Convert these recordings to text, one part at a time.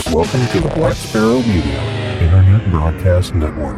Welcome to the Black Sparrow Media Internet Broadcast Network.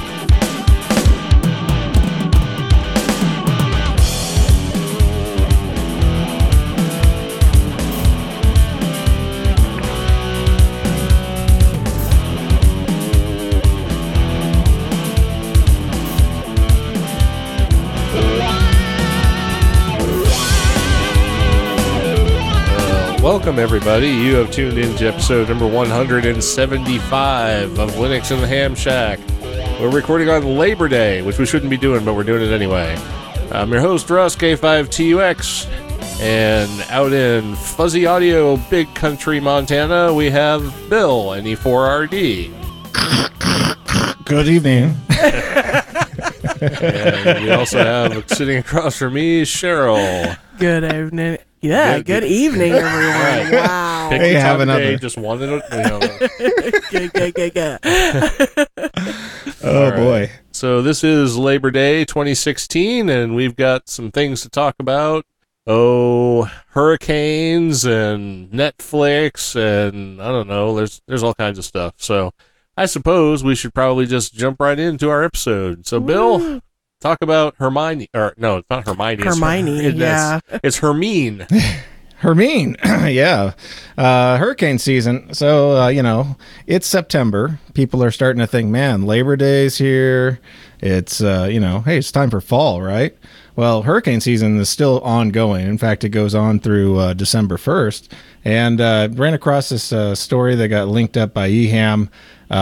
Welcome, everybody. You have tuned in to episode number 175 of Linux in the Ham Shack. We're recording on Labor Day, which we shouldn't be doing, but we're doing it anyway. I'm your host, Russ, K5TUX, and out in Fuzzy Audio, Big Country, Montana, we have Bill, NE4RD. Good evening. And we also have, sitting across from me, Cheryl. Good evening. Yeah, good evening, everyone. Right. Wow. Pick Hey, your have time of day, another. just wanted to, Good. Oh, boy. So this is Labor Day 2016, and we've got some things to talk about. Oh, hurricanes and Netflix, and I don't know, there's all kinds of stuff. So I suppose we should probably just jump right into our episode. So Bill, talk about Hermione, or no, it's not Hermione. It's Hermine. Hermine. Yeah. Hurricane season. So, it's September. People are starting to think, man, Labor Day's here. It's, hey, it's time for fall, right? Well, hurricane season is still ongoing. In fact, it goes on through December 1st. And ran across this story that got linked up by EHAM,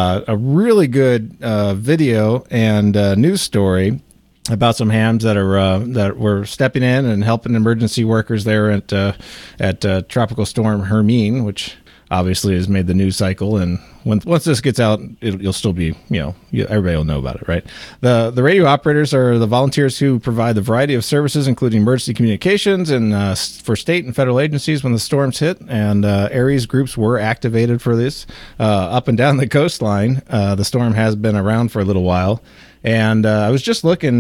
a really good video and news story about some hams that were stepping in and helping emergency workers there at Tropical Storm Hermine, which obviously has made the news cycle. And once this gets out, you'll still be, everybody will know about it, right? The radio operators are the volunteers who provide the variety of services, including emergency communications and for state and federal agencies when the storms hit. And Aries groups were activated for this up and down the coastline. The storm has been around for a little while. And I was just looking,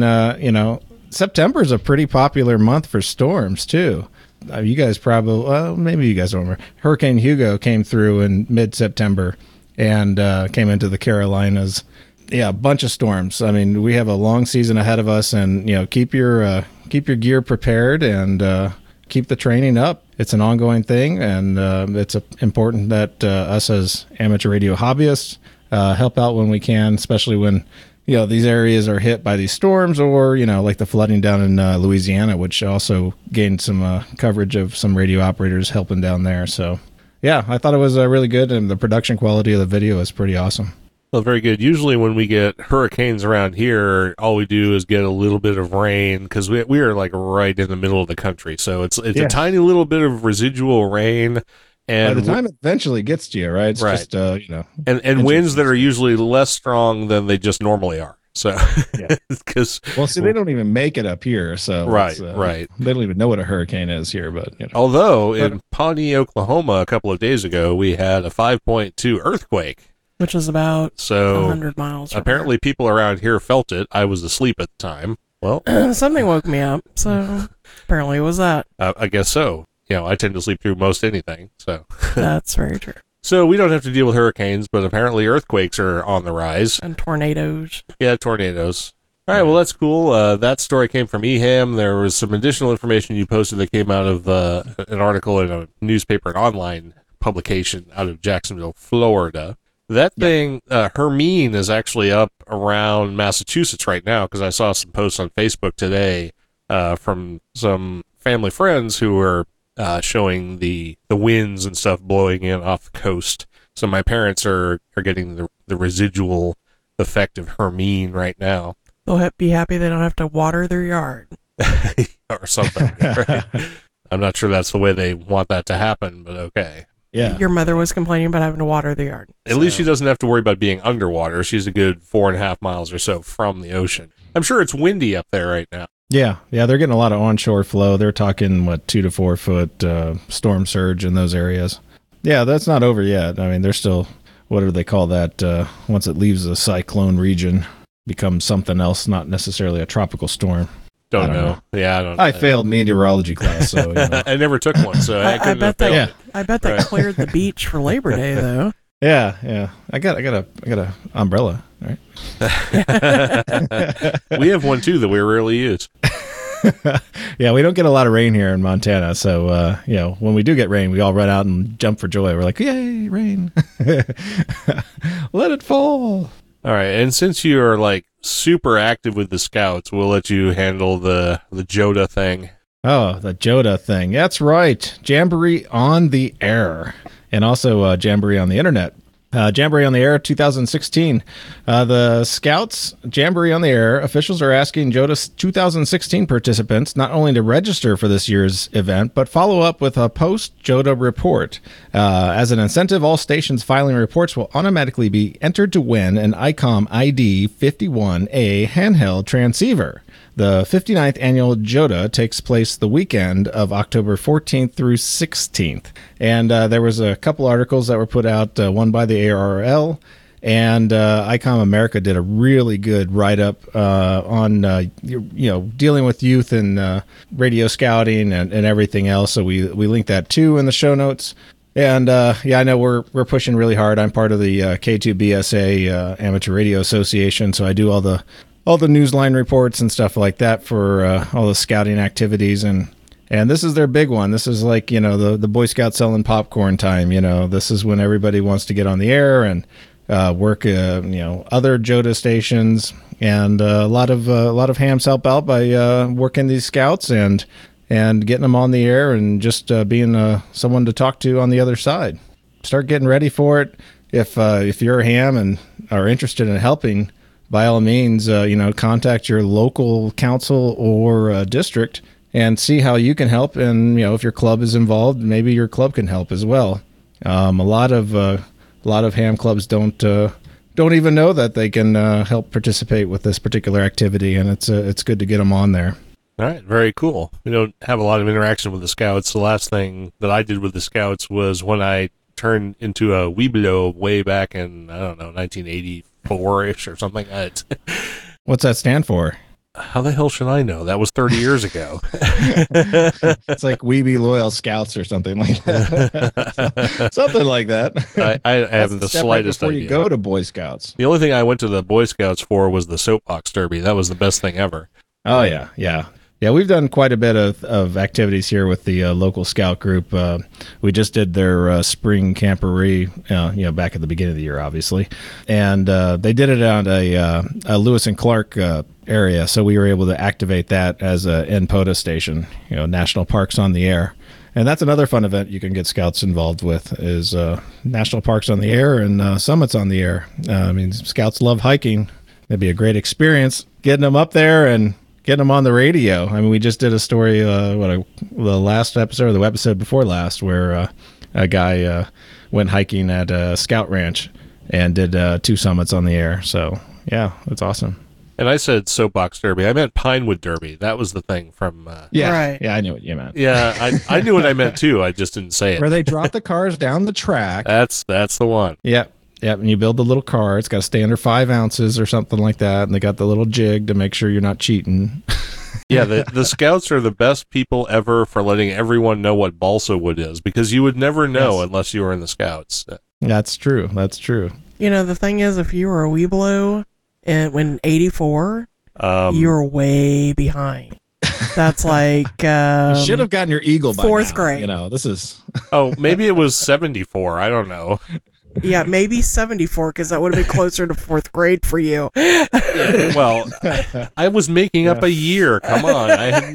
September is a pretty popular month for storms, too. You guys probably, maybe you guys don't remember. Hurricane Hugo came through in mid-September and came into the Carolinas. Yeah, a bunch of storms. I mean, we have a long season ahead of us, and, keep your gear prepared and keep the training up. It's an ongoing thing, and it's important that us as amateur radio hobbyists help out when we can, especially when these areas are hit by these storms or, like the flooding down in Louisiana, which also gained some coverage of some radio operators helping down there. So, yeah, I thought it was really good, and the production quality of the video is pretty awesome. Well, very good. Usually when we get hurricanes around here, all we do is get a little bit of rain because we are like right in the middle of the country. So it's a tiny little bit of residual rain. And by the time it eventually gets to you, right? It's just, and winds that are usually less strong than they just normally are. So, because they don't even make it up here. So, right. They don't even know what a hurricane is here. But although in Pawnee, Oklahoma, a couple of days ago, we had a 5.2 earthquake, which is about 100 miles. Apparently, people around here felt it. I was asleep at the time. Well, something woke me up. So apparently, it was that. I guess so. I tend to sleep through most anything, so. That's very true. So we don't have to deal with hurricanes, but apparently earthquakes are on the rise. And tornadoes. Yeah, tornadoes. All right, well, that's cool. That story came from EHAM. There was some additional information you posted that came out of an article in a newspaper, an online publication out of Jacksonville, Florida. That thing, Hermine, is actually up around Massachusetts right now, because I saw some posts on Facebook today from some family friends who were showing the winds and stuff blowing in off the coast. So my parents are getting the residual effect of Hermine right now. They'll be happy they don't have to water their yard. Or something. Right? I'm not sure that's the way they want that to happen, but okay. Yeah. Your mother was complaining about having to water the yard. At least she doesn't have to worry about being underwater. She's a good 4.5 miles or so from the ocean. I'm sure it's windy up there right now. Yeah, they're getting a lot of onshore flow. They're talking, 2 to 4 foot storm surge in those areas. Yeah, that's not over yet. I mean, they're still, what do they call that? Once it leaves the cyclone region, becomes something else, not necessarily a tropical storm. Don't know. Yeah, I don't know. I failed meteorology class, so I never took one, so I couldn't bet that cleared the beach for Labor Day, though. Yeah. I got a umbrella. All right. We have one too that we rarely use. Yeah, we don't get a lot of rain here in Montana, so when we do get rain, we all run out and jump for joy. We're like, "Yay, rain! Let it fall!" All right, and since you are like super active with the Scouts, we'll let you handle the JOTA thing. Oh, the JOTA thing. That's right. Jamboree on the Air, and also Jamboree on the Internet. Jamboree on the Air 2016. The Scouts Jamboree on the Air officials are asking JOTA 2016 participants not only to register for this year's event, but follow up with a post-JOTA report. As an incentive, all stations filing reports will automatically be entered to win an ICOM ID 51A handheld transceiver. The 59th annual JOTA takes place the weekend of October 14th through 16th. And there was a couple articles that were put out, one by the ARRL, and ICOM America did a really good write-up on, dealing with youth and radio scouting and everything else. So we linked that too in the show notes. And I know we're pushing really hard. I'm part of the K2BSA Amateur Radio Association, so I do all the newsline reports and stuff like that for all the scouting activities, and this is their big one. This is like, the Boy Scout selling popcorn time. This is when everybody wants to get on the air and work other JOTA stations, and a lot of hams help out by working these scouts and getting them on the air and just being someone to talk to on the other side. Start getting ready for it. If you're a ham and are interested in helping, by all means, contact your local council or district and see how you can help. And, if your club is involved, maybe your club can help as well. A lot of ham clubs don't even know that they can help participate with this particular activity, and it's good to get them on there. All right, very cool. We don't have a lot of interaction with the Scouts. The last thing that I did with the Scouts was when I turned into a Weeblo way back in, 1984-ish or something. What's that stand for? How the hell should I know? That was 30 years ago. It's like Weeby Loyal Scouts or something like that. Something like that. I haven't the slightest before idea. You go to Boy Scouts. The only thing I went to the Boy Scouts for was the Soapbox Derby. That was the best thing ever. Oh, yeah. Yeah, we've done quite a bit of activities here with the local scout group. We just did their spring camporee, back at the beginning of the year, obviously. And they did it on a Lewis and Clark area, so we were able to activate that as a NPOTA station, National Parks on the Air. And that's another fun event you can get scouts involved with is National Parks on the Air and Summits on the Air. Scouts love hiking. It'd be a great experience getting them up there and getting them on the radio. We just did a story, the last episode or the episode before last, where a guy went hiking at a scout ranch and did 2 summits on the air. So, yeah, that's awesome. And I said Soapbox Derby. I meant Pinewood Derby. That was the thing from... Yeah, Right. Yeah, I knew what you meant. Yeah, I knew what I meant, too. I just didn't say it. Where they drop the cars down the track. That's the one. Yep, and you build the little car. It's got to stay under 5 ounces or something like that, and they got the little jig to make sure you're not cheating. Yeah, the Scouts are the best people ever for letting everyone know what balsa wood is, because you would never know unless you were in the Scouts. That's true. The thing is, if you were a Weeblo when 84, you're way behind. That's like You should have gotten your Eagle by 4th now. grade. This is Oh, maybe it was 74. I don't know. Yeah, maybe 74, because that would have been closer to 4th grade for you. Well, I was making up a year. Come on.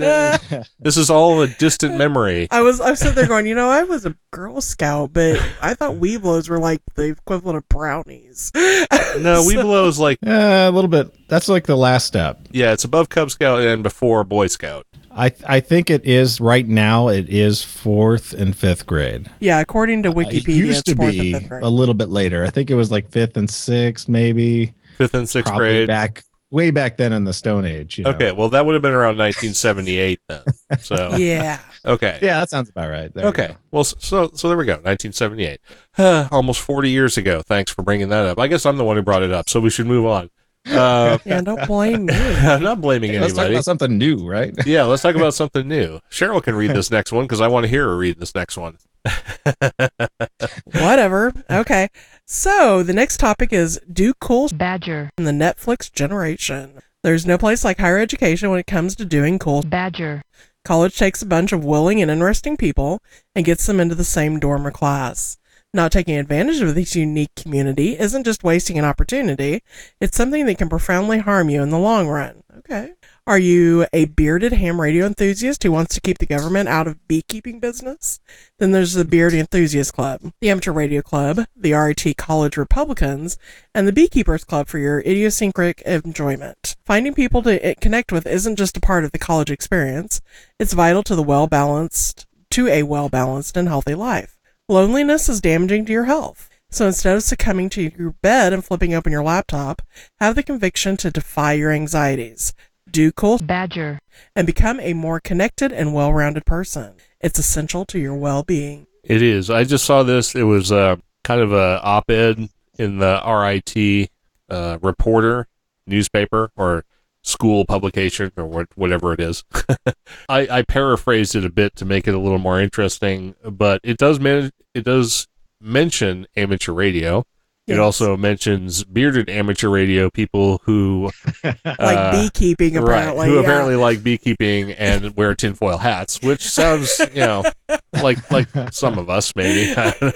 This is all a distant memory. I'm sitting there going, I was a Girl Scout, but I thought Weeblos were like the equivalent of brownies. No, Weeblo's like... a little bit. That's like the last step. Yeah, it's above Cub Scout and before Boy Scout. I think it is right now. It is 4th and 5th grade. Yeah, according to Wikipedia, It used to it's 4th be and 5th grade. a little bit later. I think it was like 5th and 6th, maybe. 5th and 6th Probably grade. way back then in the Stone Age. Okay, well, that would have been around 1978 then. So Yeah. Okay. Yeah, that sounds about right. There Okay. Well, so there we go. 1978. Almost 40 years ago. Thanks for bringing that up. I guess I'm the one who brought it up, so we should move on. Yeah, don't blame me. I'm not blaming Let's talk anybody. about something new, right? Yeah, let's talk about something new. Cheryl can read this next one because I want to hear her read this next one. Whatever. Okay. So, the next topic is Do Cool Badger in the Netflix generation. There's no place like higher education when it comes to doing cool Badger. College takes a bunch of willing and interesting people and gets them into the same dorm or class. Not taking advantage of this unique community isn't just wasting an opportunity, it's something that can profoundly harm you in the long run. Okay. Are you a bearded ham radio enthusiast who wants to keep the government out of beekeeping business? Then there's the Beard Enthusiast Club, the Amateur Radio Club, the RIT College Republicans, and the Beekeepers Club for your idiosyncratic enjoyment. Finding people to connect with isn't just a part of the college experience, it's vital to a well-balanced and healthy life. Loneliness is damaging to your health. So instead of succumbing to your bed and flipping open your laptop, have the conviction to defy your anxieties. Do Cool Badger and become a more connected and well-rounded person. It's essential to your well-being. It is. I just saw this. It was kind of a op-ed in the RIT Reporter newspaper or school publication or whatever it is. I paraphrased it a bit to make it a little more interesting, but it does mention amateur radio. It also mentions bearded amateur radio people who like beekeeping, apparently. Right, who apparently like beekeeping and wear tinfoil hats, which sounds, like some of us maybe.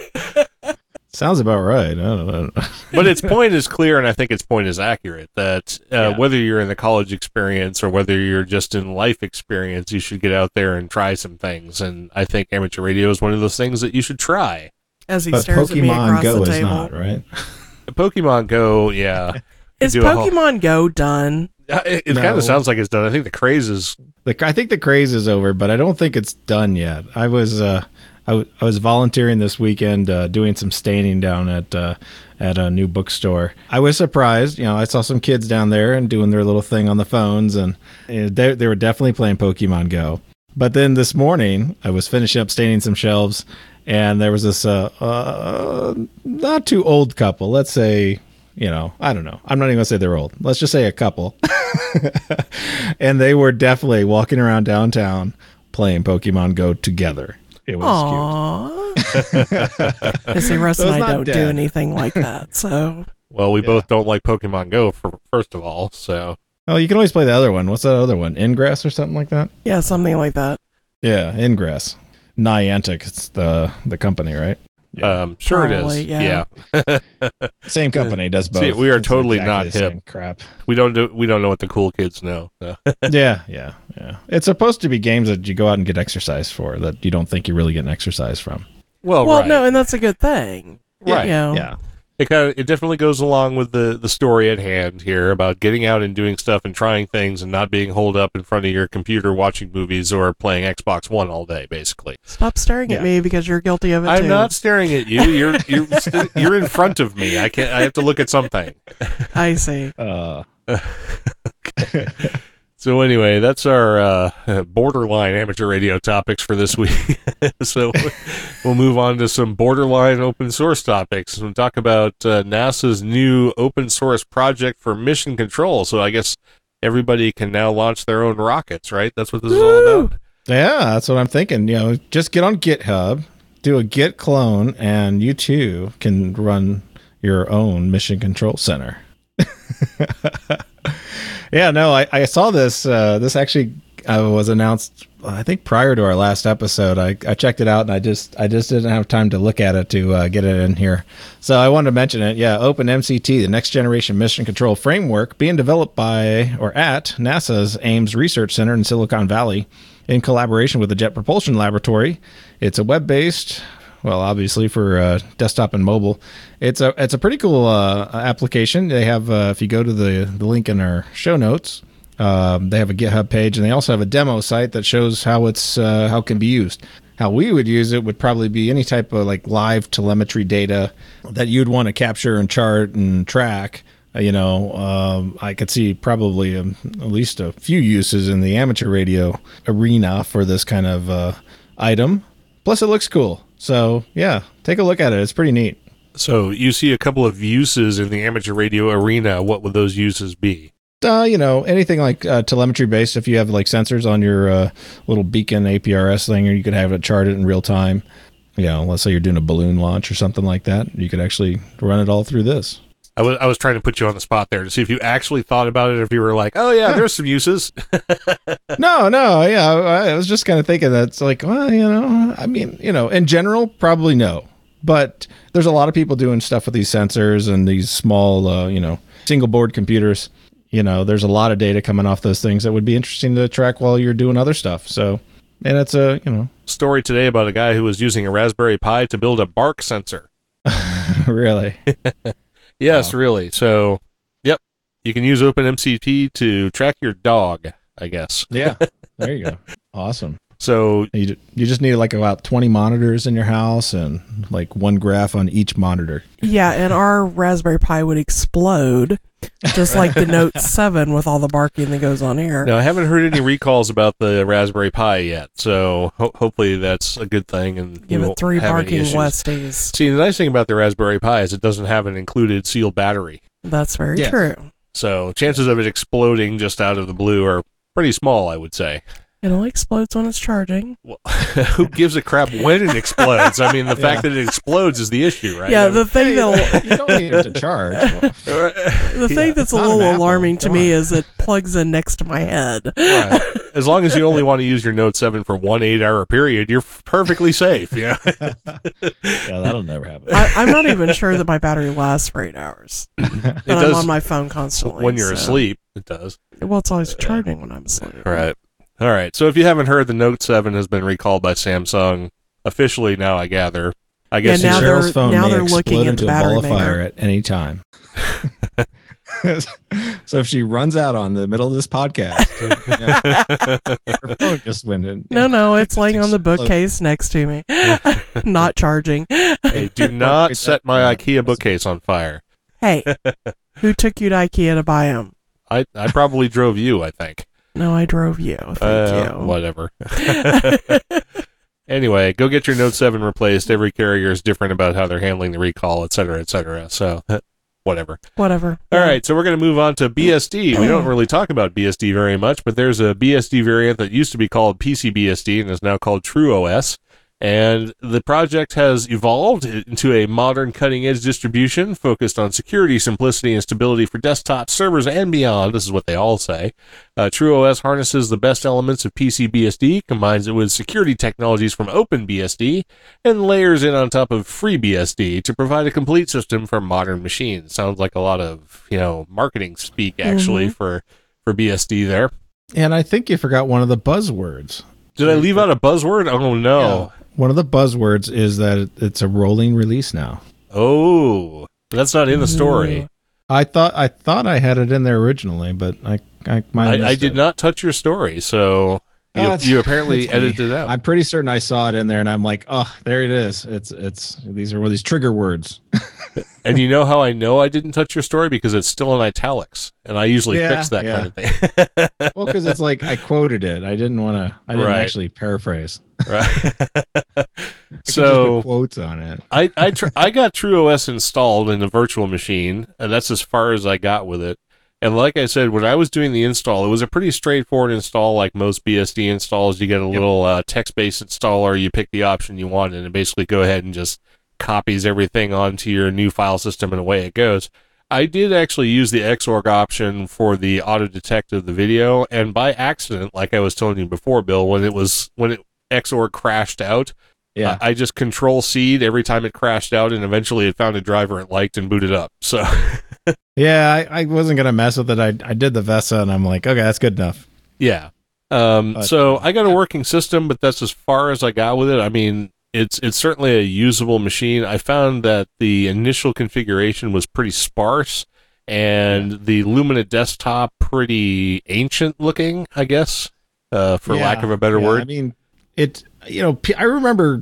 Sounds about right. I don't know. But its point is clear, and I think its point is accurate, that whether you're in the college experience or whether you're just in life experience, you should get out there and try some things. And I think amateur radio is one of those things that you should try. As he stares at me across the table. Pokemon Go is not, right? Pokemon Go, yeah. Is Pokemon Go done? It kind of sounds like it's done. I think the craze is... I think the craze is over, but I don't think it's done yet. I was volunteering this weekend doing some staining down at a new bookstore. I was surprised. I saw some kids down there and doing their little thing on the phones, and they were definitely playing Pokemon Go. But then this morning, I was finishing up staining some shelves, and there was this not too old couple. Let's say, I don't know. I'm not even going to say they're old. Let's just say a couple. And they were definitely walking around downtown playing Pokemon Go together. It was cute. I see, Russ and I don't do anything like that. So, well, we both don't like Pokemon Go, first of all. So, oh, you can always play the other one. What's that other one? Ingress or something like that? Yeah, something like that. Yeah, Ingress. Niantic, it's the company, right? Sure. Probably, it is. Yeah. Same company does both. See, we are totally not hip. Crap. We don't know what the cool kids know. So. Yeah. It's supposed to be games that you go out and get exercise for that you don't think you're really getting exercise from. Well, right. No, and that's a good thing. Right. Yeah. It definitely goes along with the story at hand here about getting out and doing stuff and trying things and not being holed up in front of your computer watching movies or playing Xbox One all day, basically. Stop staring at me because you're guilty of it too. I'm not staring at you. You're in front of me. I have to look at something. I see. So anyway, that's our borderline amateur radio topics for this week. So we'll move on to some borderline open source topics. We'll talk about NASA's new open source project for mission control. So I guess everybody can now launch their own rockets, right? That's what this is all about? Yeah, that's what I'm thinking. Just get on GitHub, do a git clone, and you too can run your own mission control center. Yeah, no, I saw this. This actually was announced, I think, prior to our last episode. I checked it out, and I just didn't have time to look at it to get it in here. So I wanted to mention it. Yeah, OpenMCT, the next generation mission control framework, being developed by or at NASA's Ames Research Center in Silicon Valley in collaboration with the Jet Propulsion Laboratory. It's a web-based. Well, obviously for desktop and mobile, it's a pretty cool application. They have if you go to the link in our show notes, they have a GitHub page, and they also have a demo site that shows how it can be used. How we would use it would probably be any type of like live telemetry data that you'd want to capture and chart and track. I could see probably at least a few uses in the amateur radio arena for this kind of item. Plus, it looks cool. So, yeah, take a look at it. It's pretty neat. So, you see a couple of uses in the amateur radio arena. What would those uses be? Anything like telemetry-based. If you have like sensors on your little beacon APRS thing, or you could have it charted in real time. let's say you're doing a balloon launch or something like that, you could actually run it all through this. I was trying to put you on the spot there to see if you actually thought about it, if you were like, oh yeah, there's some uses. No, yeah, I was just kind of thinking that it's like, well, I mean, in general, probably no. But there's a lot of people doing stuff with these sensors and these small, single board computers. There's a lot of data coming off those things that would be interesting to track while you're doing other stuff. So, and it's a, story today about a guy who was using a Raspberry Pi to build a bark sensor. Really? Yes, Wow. really. So, yep, you can use OpenMCP to track your dog, I guess. Yeah. There you go. Awesome. So, You just need like about 20 monitors in your house and like one graph on each monitor. Yeah, and our Raspberry Pi would explode, just like the Note 7 with all the barking that goes on here. now I haven't heard any recalls about the Raspberry Pi yet, so hopefully that's a good thing. And Give we it won't 3 have any barking issues. Westies. See, the nice thing about the Raspberry Pi is it doesn't have an included sealed battery. That's very Yes. true. So chances of it exploding just out of the blue are pretty small, I would say. It only explodes when it's charging. Well, who gives a crap when it explodes? I mean, the fact that it explodes is the issue, right? Yeah, the thing that You don't need it to charge. the thing that's a Not an little Apple. alarming to Come me on. is it plugs in next to my head. Right. As long as you only want to use your Note 7 for 1 8-hour period, you're perfectly safe. Yeah. Yeah, that'll never happen. I'm not even sure that my battery lasts for 8 hours. And I'm does on my phone constantly. when you're so- asleep. It does. Well, it's always charging when I'm asleep. Right. All right. So if you haven't heard, the Note 7 has been recalled by Samsung officially now, I gather. I guess Yeah, now it's- Cheryl's phone now may they're looking explode into into a ball of battery fire maker. at any time. So if she runs out on the middle of this podcast, her phone just went in. No, it's laying on the Explode. bookcase next to me, not charging. hey, do not set my IKEA bookcase on fire. Hey, who took you to IKEA to buy them? I probably drove you, I think. No, I drove you. Thank you. Whatever. Anyway, go get your Note 7 replaced. Every carrier is different about how they're handling the recall, et cetera, et cetera. So, whatever. Whatever. All right, so we're going to move on to BSD. We don't really talk about BSD very much, but there's a BSD variant that used to be called PCBSD and is now called TrueOS. And the project has evolved into a modern cutting-edge distribution focused on security, simplicity, and stability for desktops, servers, and beyond. This is what they all say. TrueOS harnesses the best elements of PCBSD, combines it with security technologies from OpenBSD, and layers it on top of FreeBSD to provide a complete system for modern machines. Sounds like a lot of, marketing speak, actually, for BSD there. And I think you forgot one of the buzzwords. Did I leave out a buzzword? Oh, no. One of the buzzwords is that it's a rolling release now. Oh, that's not in the story. I thought I had it in there originally, but I might have I missed did it. not touch your story, so you apparently It's me. edited it out. I'm pretty certain I saw it in there, and I'm like, oh, there it is. It's these are these trigger words. And you know how I know I didn't touch your story? Because it's still in italics, and I usually Yeah, fix that yeah. kind of thing. Well, because it's like I quoted it. I didn't want to. I didn't Right. actually paraphrase. Right. I could just So put quotes on it. I got TrueOS installed in a virtual machine, and that's as far as I got with it. And like I said, when I was doing the install, it was a pretty straightforward install. Like most BSD installs, you get a little text-based installer. You pick the option you want, and it basically go ahead and just copies everything onto your new file system, and away it goes. I did actually use the Xorg option for the auto detect of the video, and by accident, like I was telling you before, Bill, when Xorg crashed out, Yeah. I just Control-C'd every time it crashed out, and eventually it found a driver it liked and booted up. So, Yeah, I wasn't gonna mess with it. I did the VESA, and I'm like, okay, that's good enough. yeah. So I got a working system, but that's as far as I got with it. I mean, it's certainly a usable machine. I found that the initial configuration was pretty sparse, and the Lumina desktop pretty ancient looking, I guess, for lack of a better word. I mean, I remember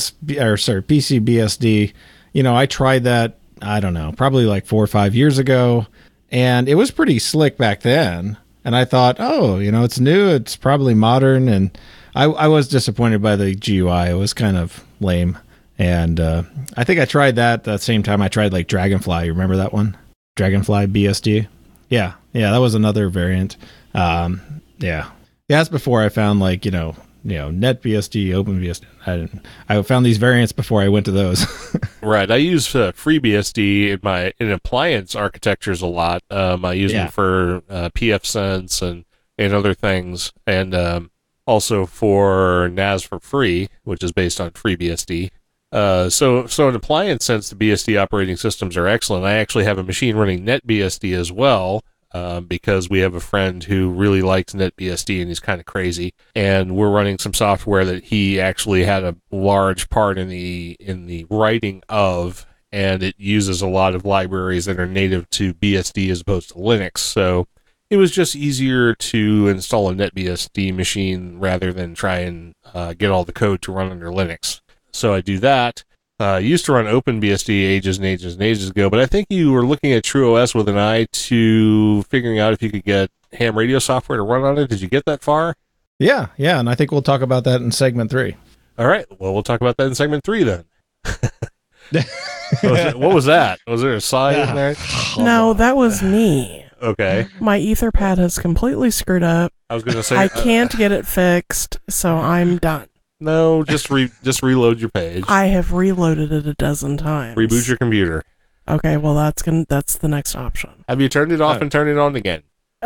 PCBSD. I tried that. I don't know, probably like 4 or 5 years ago, and it was pretty slick back then. And I thought, oh, it's new, it's probably modern, and I was disappointed by the GUI. It was kind of lame. And I think I tried that the same time I tried like Dragonfly. You remember that one? Dragonfly BSD? Yeah, that was another variant. Yeah, that's before I found like, NetBSD, OpenBSD. I found these variants before I went to those. Right. I use FreeBSD in appliance architectures a lot. I use them for pfSense and other things, and also for NAS for Free, which is based on FreeBSD. So in appliance sense, the BSD operating systems are excellent. I actually have a machine running NetBSD as well, because we have a friend who really likes NetBSD and he's kind of crazy. And we're running some software that he actually had a large part in the writing of, and it uses a lot of libraries that are native to BSD as opposed to Linux. So it was just easier to install a NetBSD machine rather than try and get all the code to run under Linux. So I do that. I used to run OpenBSD ages and ages and ages ago, but I think you were looking at TrueOS with an eye to figuring out if you could get ham radio software to run on it. Did you get that far? Yeah, and I think we'll talk about that in segment 3. All right, well, we'll talk about that in segment 3 then. What was that? Was there a sigh in there? No, that was me. Okay. My Etherpad has completely screwed up. I was going to say... I can't get it fixed, so I'm done. No, just reload your page. I have reloaded it a dozen times. Reboot your computer. Okay, well that's the next option. Have you turned it off and turned it on again?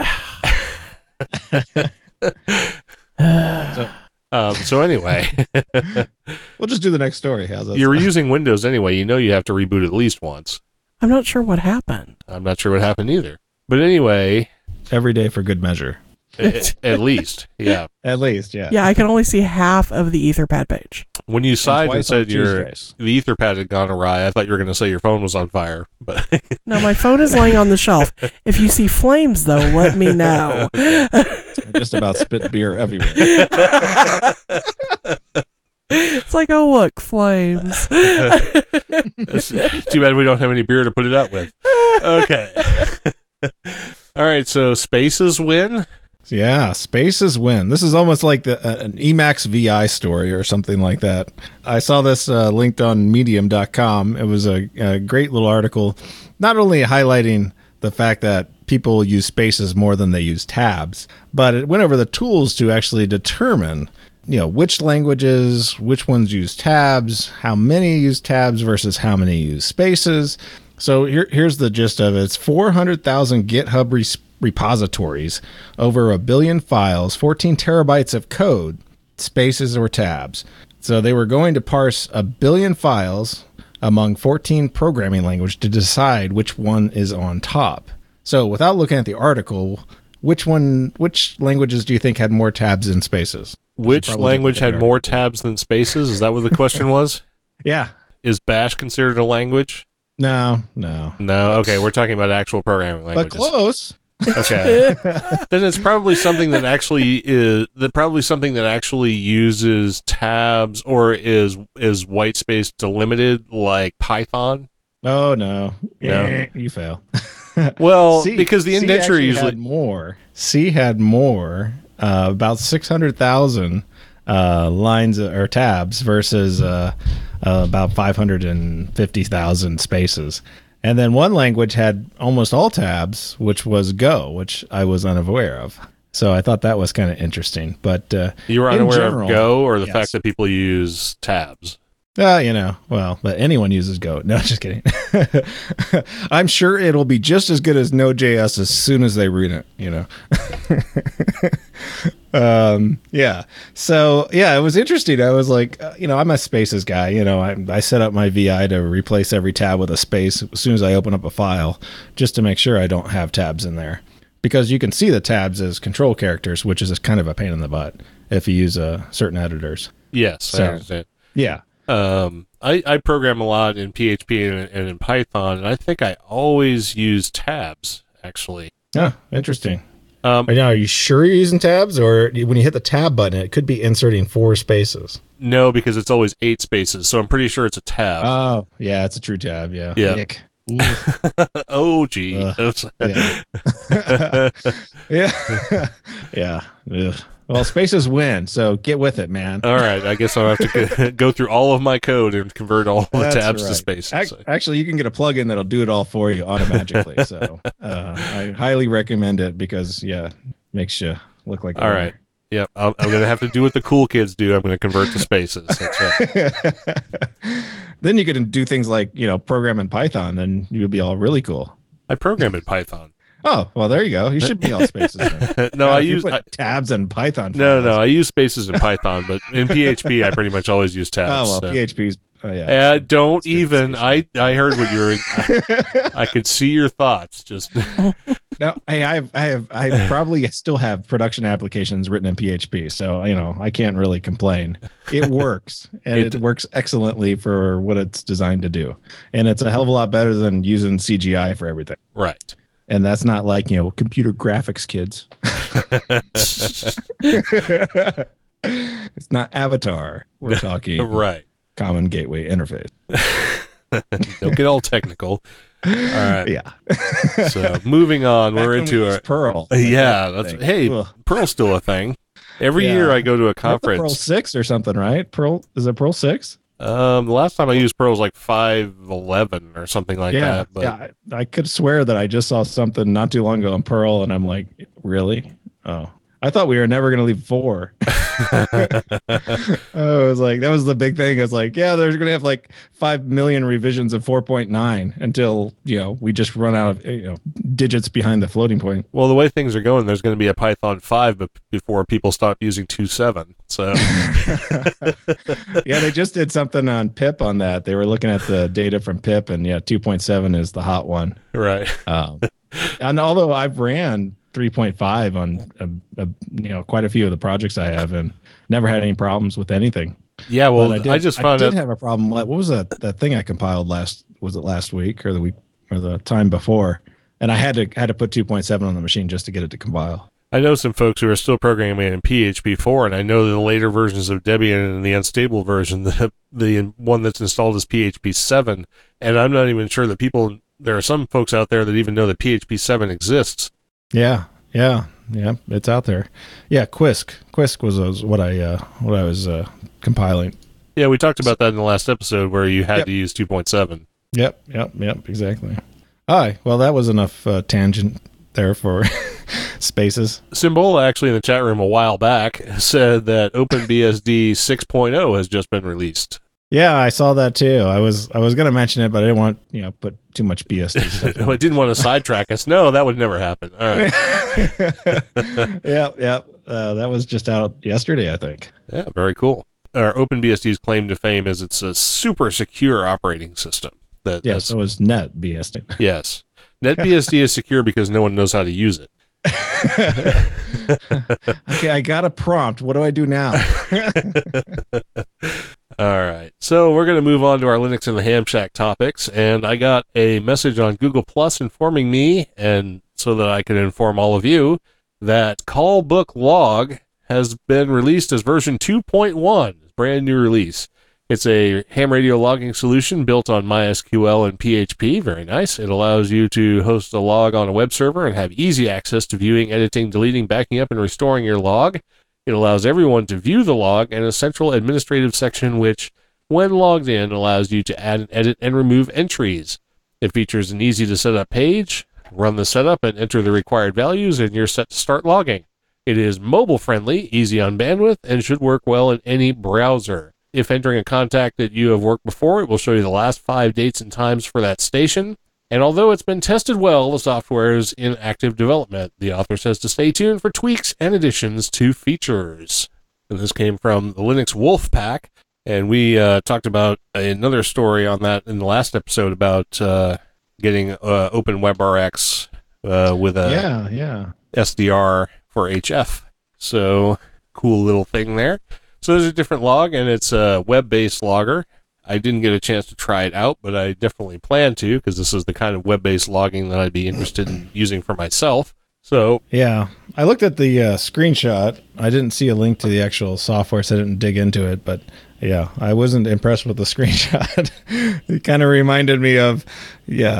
So anyway, we'll just do the next story. How's that? You were using Windows anyway. You know you have to reboot at least once. I'm not sure what happened. I'm not sure what happened either. But anyway, every day for good measure. At least, yeah. At least, yeah. Yeah, I can only see half of the Etherpad page. When you sighed and said the Etherpad had gone awry, I thought you were going to say your phone was on fire. But no, my phone is laying on the shelf. If you see flames, though, let me know. I just about spit beer everywhere. It's like, oh, look, flames. It's too bad we don't have any beer to put it out with. Okay. All right, so Spaces win? Yeah, Spaces win. This is almost like an Emacs VI story or something like that. I saw this linked on medium.com. It was a great little article, not only highlighting the fact that people use spaces more than they use tabs, but it went over the tools to actually determine, which languages, which ones use tabs, how many use tabs versus how many use spaces. So here's the gist of it. It's 400,000 GitHub repositories, over 1 billion files, 14 terabytes of code, spaces or tabs. So they were going to parse 1 billion files among 14 programming languages to decide which one is on top. So without looking at the article, which languages do you think had more tabs than spaces? Which language had more tabs than spaces? Is that what the question was? Yeah. Is Bash considered a language? No. Okay, we're talking about actual programming languages. But close. Okay. Then it's probably something that actually uses tabs or is white space delimited, like Python. Oh no. You fail. Well, because the indenture usually had more. C had more, about 600,000 lines or tabs versus about 550,000 spaces. And then one language had almost all tabs, which was Go, which I was unaware of. So I thought that was kind of interesting. But you were unaware of Go, or the fact that people use tabs? But anyone uses Go. No, just kidding. I'm sure it'll be just as good as Node.js as soon as they read it, Yeah. So, yeah, it was interesting. I was like, I'm a spaces guy. I set up my VI to replace every tab with a space as soon as I open up a file, just to make sure I don't have tabs in there. Because you can see the tabs as control characters, which is kind of a pain in the butt if you use certain editors. Yes, I understand. Yeah. I program a lot in PHP and in Python, and I think I always use tabs, actually. Yeah, interesting. Now, are you sure you're using tabs, or when you hit the tab button, it could be inserting 4 spaces? No, because it's always 8 spaces, so I'm pretty sure it's a tab. Oh, yeah, it's a true tab, yeah. Yeah. Oh, gee. Yeah. Yeah. Yeah. Ugh. Well, spaces win, so get with it, man. All right, I guess I'll have to go through all of my code and convert all the tabs to spaces. Actually, you can get a plugin that'll do it all for you automatically. So I highly recommend it because, makes you look like. All right. Yep. I'm going to have to do what the cool kids do. I'm going to convert to spaces. That's right. Then you could do things like, program in Python, and you'd be all really cool. I program in Python. Oh, well, there you go. You should be all spaces. Then. No, I use tabs and Python. No, I use spaces in Python, but in PHP, I pretty much always use tabs. Oh, well, so. PHP's. Oh, yeah. Don't even. I heard what you were. I could see your thoughts. Just no. Hey, I probably still have production applications written in PHP, so I can't really complain. It works, and it works excellently for what it's designed to do, and it's a hell of a lot better than using CGI for everything. Right. And that's not like computer graphics kids. It's not Avatar. We're talking right. Common Gateway Interface. Don't get all technical. All right. Yeah. So moving on, we're into our Perl. Yeah. Perl's still a thing. Every year I go to a conference. Perl 6 or something, right? Is it Perl 6? The last time I used Perl was like 5.11 or something like that. But yeah, I could swear that I just saw something not too long ago on Perl, and I'm like, really? Oh, I thought we were never going to leave 4. I was like, that was the big thing. I was like, yeah, there's going to have like 5 million revisions of 4.9 until, we just run out of, digits behind the floating point. Well, the way things are going, there's going to be a Python 5 before people stop using 2.7. So yeah, they just did something on pip on that. They were looking at the data from pip, and 2.7 is the hot one. Right. And although I've ran 3.5 on quite a few of the projects I have, and never had any problems with anything. Yeah, well, I did have a problem. What was that thing I compiled last week or the week or the time before? And I had to put 2.7 on the machine just to get it to compile. I know some folks who are still programming in PHP 4, and I know the later versions of Debian and the unstable version, the one that's installed is PHP 7, and I'm not even sure that there are some folks out there that even know that PHP 7 exists. Yeah, it's out there. Yeah, Quisk was what I was compiling. Yeah, we talked about that in the last episode where you had to use 2.7. Yep, exactly. All right, well, that was enough tangent there for spaces. Symbola actually in the chat room a while back said that OpenBSD 6.0 has just been released. Yeah, I saw that too. I was going to mention it, but I didn't want put too much BSD stuff in. I didn't want to sidetrack us. No, that would never happen. All right. Yeah. That was just out yesterday, I think. Yeah, very cool. Our OpenBSD's claim to fame is it's a super secure operating system. So is NetBSD. Yes. NetBSD is secure because no one knows how to use it. Okay, I got a prompt. What do I do now? All right. So we're going to move on to our Linux and the Ham Shack topics. And I got a message on Google Plus informing me, and so that I can inform all of you, that Callbook Log has been released as version 2.1, brand new release. It's a ham radio logging solution built on MySQL and PHP. Very nice. It allows you to host a log on a web server and have easy access to viewing, editing, deleting, backing up, and restoring your log. It allows everyone to view the log and a central administrative section which, when logged in, allows you to add and edit and remove entries. It features an easy-to-set-up page. Run the setup and enter the required values, and you're set to start logging. It is mobile-friendly, easy on bandwidth, and should work well in any browser. If entering a contact that you have worked before, it will show you the last 5 dates and times for that station. And although it's been tested well, the software is in active development. The author says to stay tuned for tweaks and additions to features. And this came from the Linux Wolf Pack. And we talked about another story on that in the last episode about getting OpenWebRx with a SDR for HF. So, cool little thing there. So there's a different log, and it's a web-based logger. I didn't get a chance to try it out, but I definitely plan to, because this is the kind of web-based logging that I'd be interested in using for myself. So yeah, I looked at the screenshot. I didn't see a link to the actual software, so I didn't dig into it. But yeah, I wasn't impressed with the screenshot. It kind of reminded me of when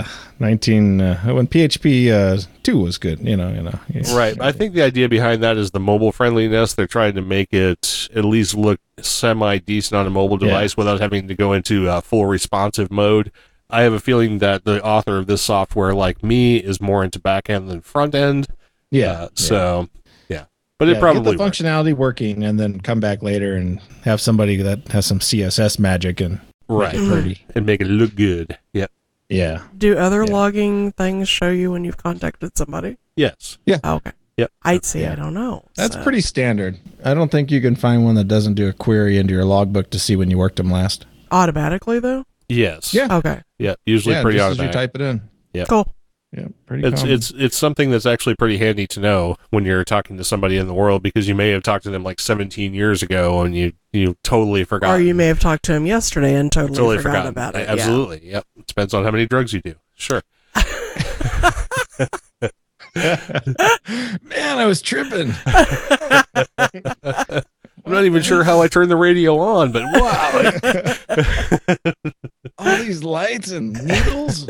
PHP 2 was good. Right. I think the idea behind that is the mobile friendliness. They're trying to make it at least look semi-decent on a mobile device without having to go into full responsive mode. I have a feeling that the author of this software, like me, is more into back end than front end. Yeah. But it probably get the functionality working, and then come back later and have somebody that has some CSS magic and right, make it pretty. and make it look good. Yep. Yeah. Do other logging things show you when you've contacted somebody? Yes. Yeah. Oh, okay. Yep. I'd say I don't know. That's so. pretty standard. I don't think you can find one that doesn't do a query into your logbook to see when you worked them last. Automatically, though? Yes. Yeah. Okay. Yeah. Usually Yeah, pretty just as automatic. you type it in. Yeah. Cool. Yeah, pretty common. It's something that's actually pretty handy to know when you're talking to somebody in the world, because you may have talked to them like 17 years ago and you totally forgot. Or you may have talked to him yesterday and totally forgot forgotten about it. Absolutely. Yep. It depends on how many drugs you do. Sure. Man, I was tripping. I'm not even sure how I turned the radio on, but wow. All these lights and needles.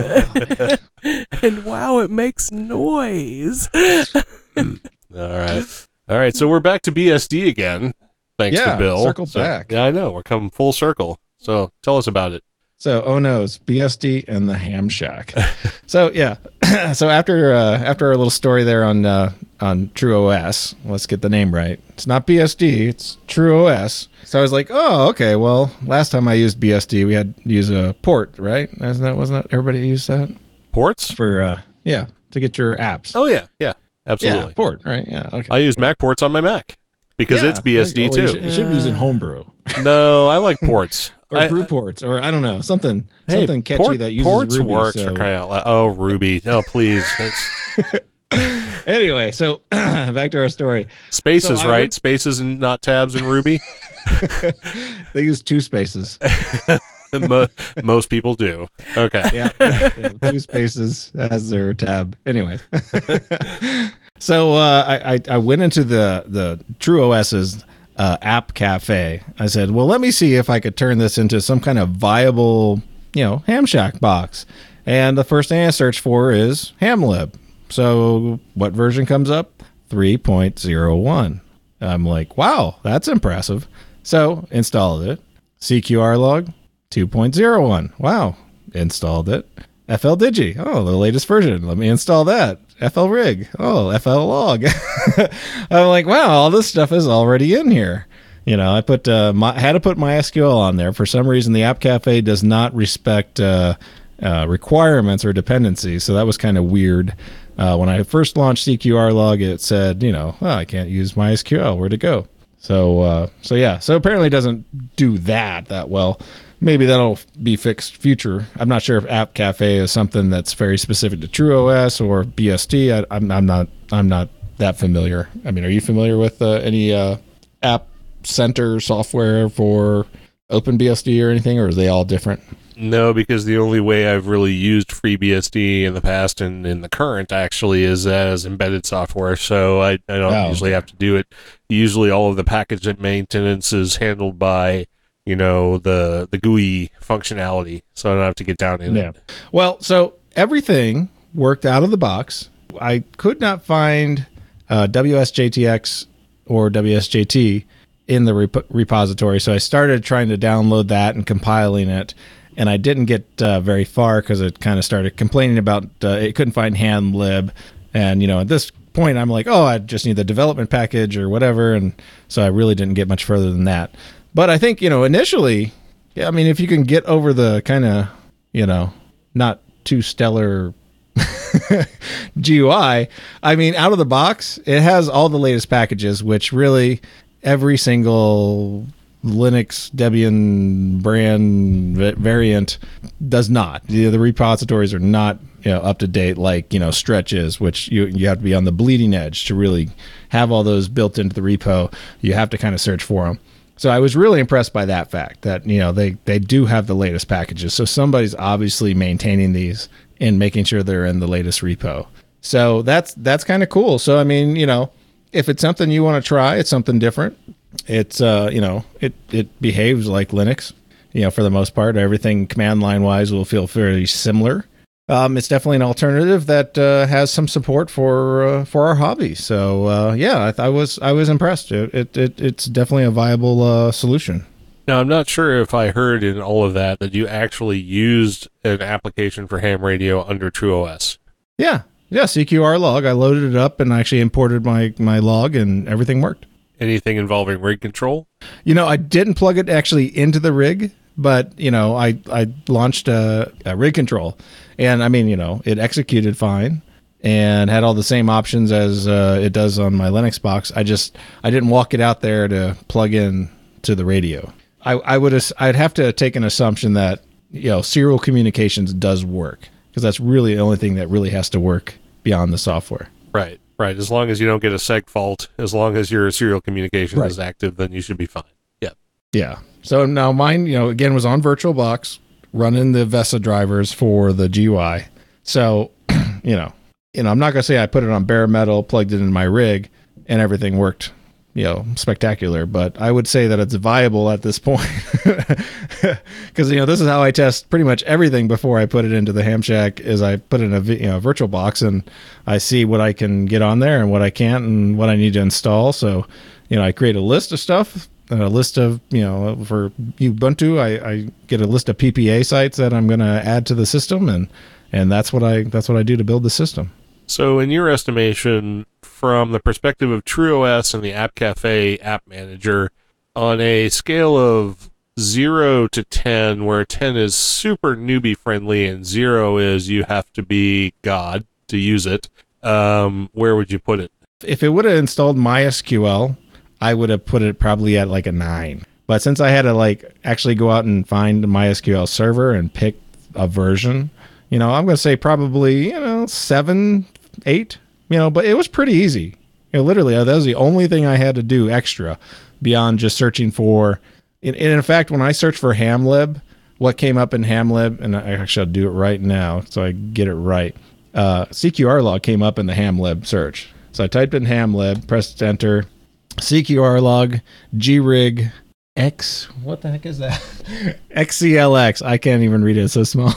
And wow, it makes noise. All right. So we're back to BSD again. Thanks to Bill. Circle back. Yeah, I know. We're coming full circle. So tell us about it. So, oh no's, BSD and the Ham Shack. So, yeah. So after our little story there on TrueOS, let's get the name right. It's not BSD, it's TrueOS. So I was like, oh, okay. Well, last time I used BSD, we had to use a port, right? Wasn't that everybody used that Ports? for to get your apps? Oh yeah, yeah, absolutely. Yeah, port, right? Yeah, okay. I use Mac ports on my Mac because it's BSD Well, too. You should be using Homebrew No, I like ports. or Brew ports, or I don't know, something catchy that uses ports Ruby. works for crying out loud. Oh, Ruby. Oh, please. Anyway, so back to our story. Spaces, So right? Spaces and not tabs in Ruby. They use two spaces. Most people do. Okay. Yeah, two spaces as their tab. Anyway, so I went into the TrueOS's app cafe. I said, well, let me see if I could turn this into some kind of viable, Ham Shack box. And the first thing I searched for is HamLib. So what version comes up? 3.01. I'm like, wow, that's impressive. So installed it. CQR log 2.01. Wow, installed it. FLDigi. Oh, the latest version. Let me install that. FLRig. Oh, FLLog. I'm like, wow, all this stuff is already in here. I put had to put MySQL on there. For some reason, the App Cafe does not respect requirements or dependencies, so that was kind of weird. When I first launched CQR log, it said, I can't use MySQL. Where'd it go? So apparently it doesn't do that well. Maybe that'll be fixed future. I'm not sure if App Cafe is something that's very specific to TrueOS or BSD. I'm not that familiar. I mean, are you familiar with any App Center software for OpenBSD or anything, or are they all different? No, because the only way I've really used FreeBSD in the past and in the current actually is as embedded software, so I don't usually have to do it. Usually all of the package maintenance is handled by, the GUI functionality, so I don't have to get down in it. Well, so everything worked out of the box. I could not find WSJTX or WSJT in the repository, so I started trying to download that and compiling it. And I didn't get very far because it kind of started complaining about it couldn't find HamLib. And, at this point, I'm like, I just need the development package or whatever. And so I really didn't get much further than that. But I think, initially, if you can get over the kind of, not too stellar GUI, out of the box, it has all the latest packages, which really every single Linux Debian brand variant does not. The repositories are not up to date like Stretch is, which you have to be on the bleeding edge to really have all those built into the repo. You have to kind of search for them. So I was really impressed by that fact that they do have the latest packages. So somebody's obviously maintaining these and making sure they're in the latest repo. So that's kind of cool. So if it's something you want to try, it's something different. It's it behaves like Linux, for the most part. Everything command line wise will feel very similar. It's definitely an alternative that has some support for our hobby. So I was impressed. It's definitely a viable solution. Now, I'm not sure if I heard in all of that you actually used an application for ham radio under TrueOS. Yeah, Yeah, CQR log. I loaded it up and I actually imported my log, and everything worked. Anything involving rig control? I didn't plug it actually into the rig, but, I launched a rig control. And, it executed fine and had all the same options as it does on my Linux box. I didn't walk it out there to plug in to the radio. I'd have to take an assumption that, serial communications does work, because that's really the only thing that really has to work beyond the software. Right. As long as you don't get a seg fault, as long as your serial communication is active, then you should be fine. Yeah. Yeah. So now mine, again, was on VirtualBox, running the VESA drivers for the GUI. So, I'm not going to say I put it on bare metal, plugged it in my rig, and everything worked, spectacular. But I would say that it's viable at this point, because, this is how I test pretty much everything before I put it into the Ham Shack. Is I put it in a VirtualBox, and I see what I can get on there and what I can't and what I need to install. So, I create a list of stuff. A list of, for Ubuntu, I get a list of PPA sites that I'm going to add to the system, and that's what I do to build the system. So in your estimation, from the perspective of TrueOS and the App Cafe app manager, on a scale of 0 to 10, where 10 is super newbie friendly and 0 is you have to be God to use it, where would you put it? If it would have installed MySQL, I would have put it probably at like a 9. But since I had to actually go out and find the MySQL server and pick a version, I'm going to say probably, 7, 8, but it was pretty easy. Literally, that was the only thing I had to do extra beyond just searching for. And in fact, when I searched for HamLib, what came up in HamLib, and I actually I'll do it right now so I get it right. CQR log came up in the HamLib search. So I typed in HamLib, pressed enter, CQR log, grig, X, what the heck is that? XCLX. I can't even read it. It's so small.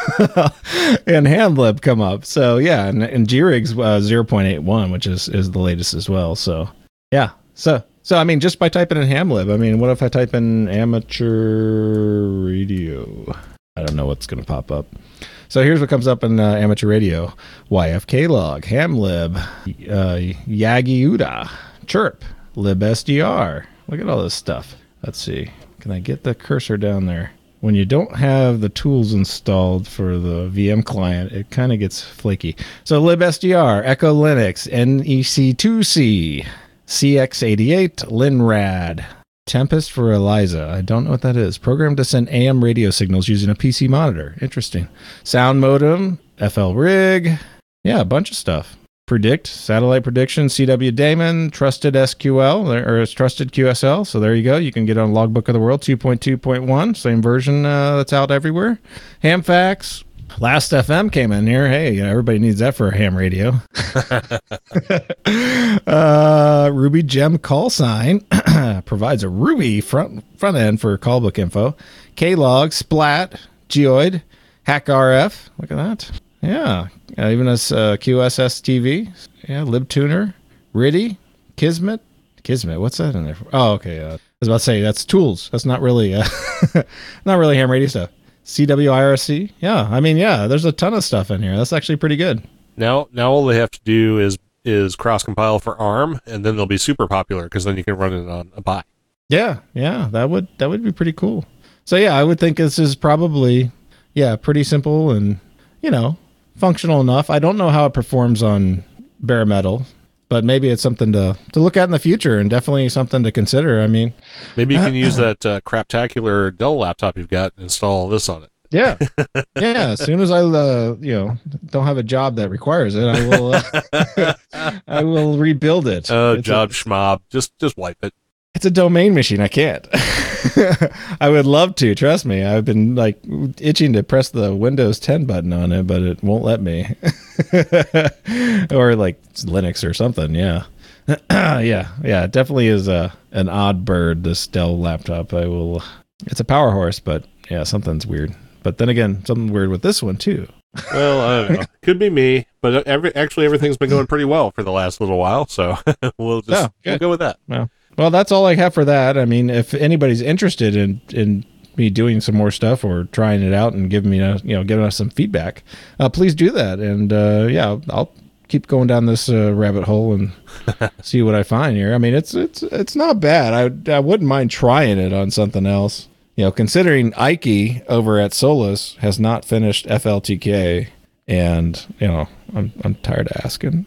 And HamLib come up. So yeah, and grig's 0.81, which is the latest as well. So yeah. So just by typing in HamLib, what if I type in amateur radio? I don't know what's going to pop up. So here's what comes up in amateur radio: YFK log, HamLib, Yagi Uda, Chirp, libsdr. Look at all this stuff. Let's see. Can I get the cursor down there? When you don't have the tools installed for the VM client, it kind of gets flaky. So libsdr, Echo Linux, NEC2C, CX88, Linrad, Tempest for Eliza. I don't know what that is. Programmed to send AM radio signals using a PC monitor. Interesting. Sound modem, FLRig. Yeah, a bunch of stuff. Predict, satellite prediction, CW Daemon, Trusted SQL, or Trusted QSL. So there you go. You can get on Logbook of the World 2.2.1, same version that's out everywhere. HamFax, Last FM came in here. Hey, everybody needs that for a ham radio. Ruby Gem call sign provides a Ruby front end for callbook info. Klog, Splat, Geoid, HackRF. Look at that. Yeah, even as QSS TV. Yeah, LibTuner, RIDI, Kismet. What's that in there for? Oh, okay. I was about to say that's tools. That's not really not really ham radio stuff. CWIRC. Yeah, there's a ton of stuff in here. That's actually pretty good. Now all they have to do is cross compile for ARM, and then they'll be super popular because then you can run it on a Pi. Yeah, that would be pretty cool. So yeah, I would think this is probably pretty simple and functional enough. I don't know how it performs on bare metal, but maybe it's something to look at in the future, and definitely something to consider. I mean, maybe you can use that craptacular Dell laptop you've got and install this on it. Yeah. As soon as I don't have a job that requires it, I will I will rebuild it. Oh, job schmob. Just wipe it. It's a domain machine. I can't. I would love to. Trust me. I've been itching to press the Windows 10 button on it, but it won't let me. Or Linux or something. Yeah. It definitely is an odd bird, this Dell laptop. It's a power horse, but yeah, something's weird. But then again, something weird with this one too. Well, I don't know. Could be me, but everything's been going pretty well for the last little while, so we'll go with that. Well, that's all I have for that. I mean, if anybody's interested in me doing some more stuff or trying it out and giving us some feedback, please do that. And I'll keep going down this rabbit hole and see what I find here. I mean, it's not bad. I wouldn't mind trying it on something else. Considering Ike over at Solus has not finished FLTK, and I'm tired of asking.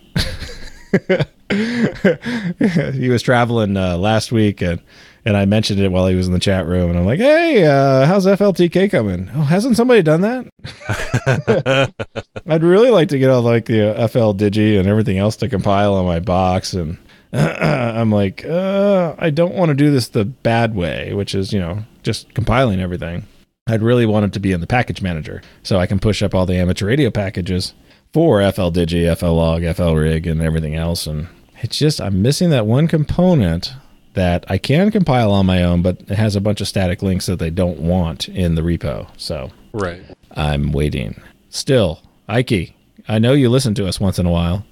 He was traveling last week, and I mentioned it while he was in the chat room, and I'm like, "Hey, how's FLTK coming? Oh, hasn't somebody done that?" I'd really like to get all like the FL Digi and everything else to compile on my box, and I'm like, I don't want to do this the bad way, which is just compiling everything. I'd really want it to be in the package manager, so I can push up all the amateur radio packages for FL Digi, FL Log, FL Rig, and everything else. And it's just, I'm missing that one component that I can compile on my own, but it has a bunch of static links that they don't want in the repo. So Right. I'm waiting. Still, Ike, I know you listen to us once in a while.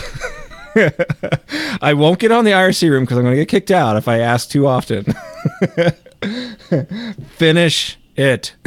I won't get on the IRC room because I'm going to get kicked out if I ask too often. Finish it.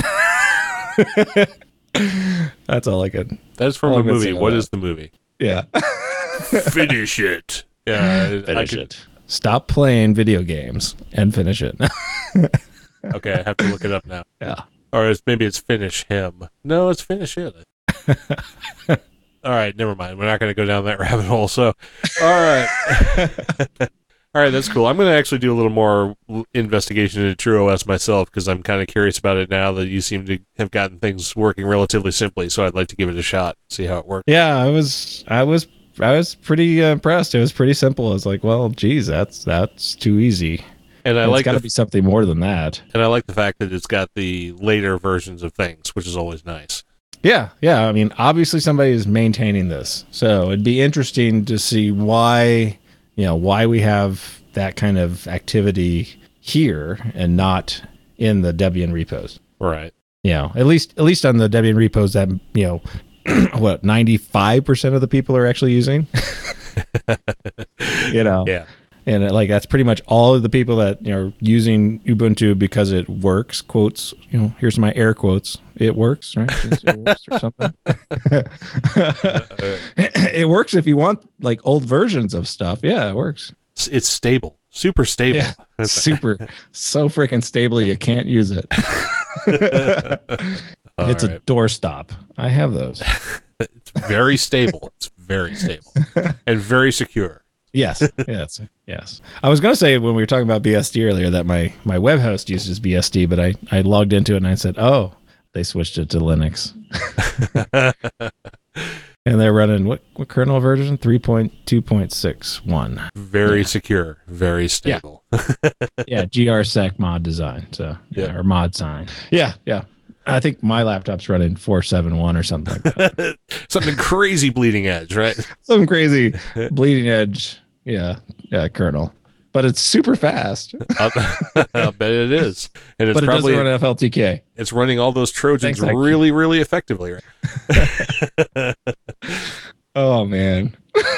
That's all I could. That's from a movie. What is the movie? Yeah. Finish it. Yeah. Finish it. Stop playing video games and finish it. Okay, I have to look it up now. Yeah. Or maybe it's finish him. No, it's finish it. All right, never mind. We're not going to go down that rabbit hole. So, all right. All right, that's cool. I'm going to actually do a little more investigation into TrueOS myself because I'm kind of curious about it now that you seem to have gotten things working relatively simply. So I'd like to give it a shot, see how it works. Yeah, I was pretty impressed. It was pretty simple. I was like, well, geez, that's too easy. And It's got to be something more than that. And I like the fact that it's got the later versions of things, which is always nice. Yeah. I mean, obviously somebody is maintaining this, so it'd be interesting to see why we have that kind of activity here and not in the Debian repos. Right. At least on the Debian repos that what 95% of the people are actually using. Yeah. And that's pretty much all of the people that are using Ubuntu because it works. Quotes, here's my air quotes. It works, right? It works or something. It works if you want like old versions of stuff. Yeah, it works. It's stable, super stable. Yeah, so freaking stable you can't use it. It's a doorstop. I have those. It's very stable. It's very stable and very secure. Yes. I was going to say when we were talking about BSD earlier that my web host uses BSD, but I logged into it and I said, oh, they switched it to Linux. And they're running what kernel version? 3.2.61. Very secure, very stable. Yeah, GRSec mod design. So or mod sign. Yeah. I think my laptop's running 471 or something like that. Something crazy bleeding edge, right? Some crazy bleeding edge, kernel. But it's super fast. I'll bet it is. And it's but it probably doesn't run FLTK. It's running all those Trojans really, really effectively. Right? Oh, man.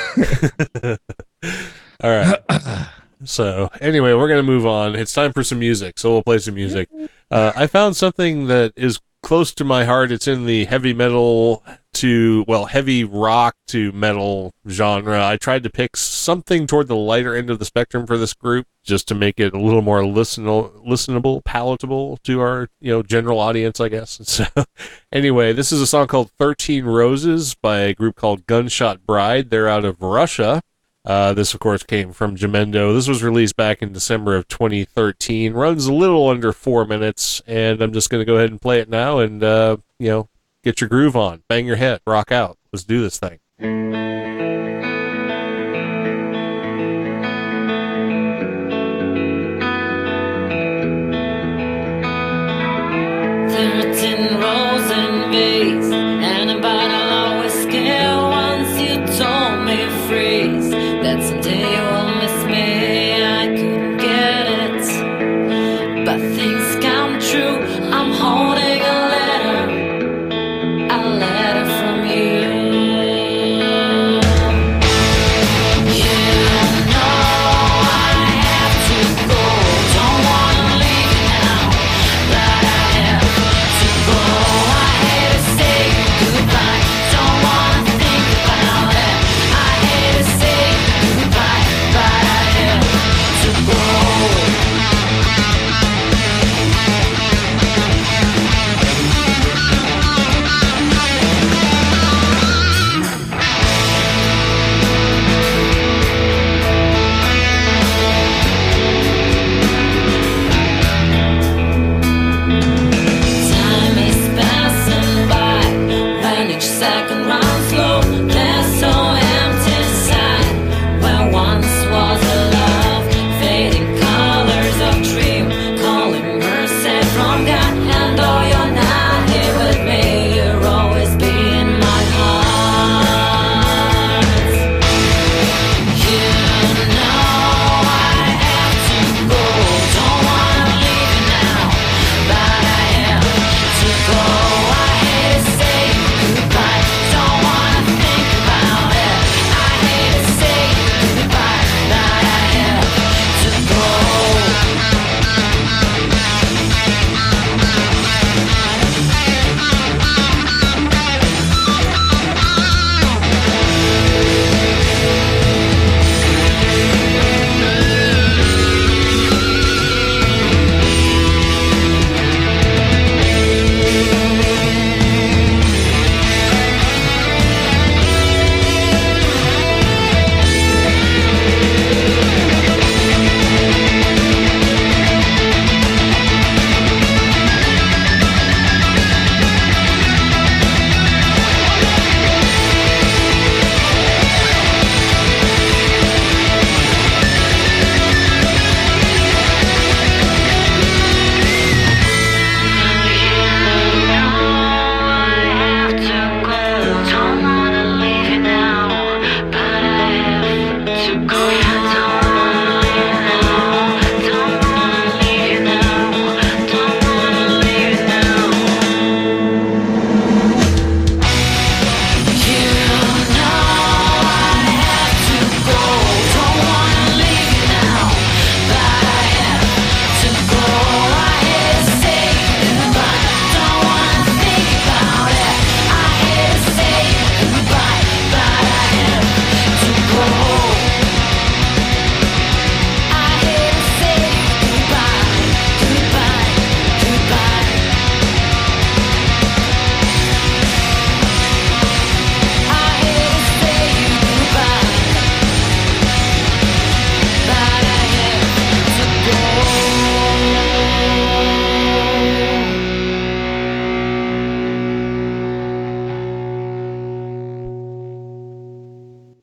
All right. So anyway, we're going to move on. It's time for some music, so we'll play some music. I found something that is close to my heart. It's in the heavy rock to metal genre. I tried to pick something toward the lighter end of the spectrum for this group, just to make it a little more listenable, palatable to our general audience, I guess. So anyway, this is a song called 13 Roses by a group called Gunshot Bride. They're out of Russia. This, of course, came from Jamendo. This was released back in December of 2013. Runs a little under 4 minutes, and I'm just going to go ahead and play it now and, get your groove on. Bang your head. Rock out. Let's do this thing. 13 rows and vase and a bottle of whiskey. Once you told me freeze that someday you will miss me. I couldn't get it, but things come true. I'm holding a letter from you.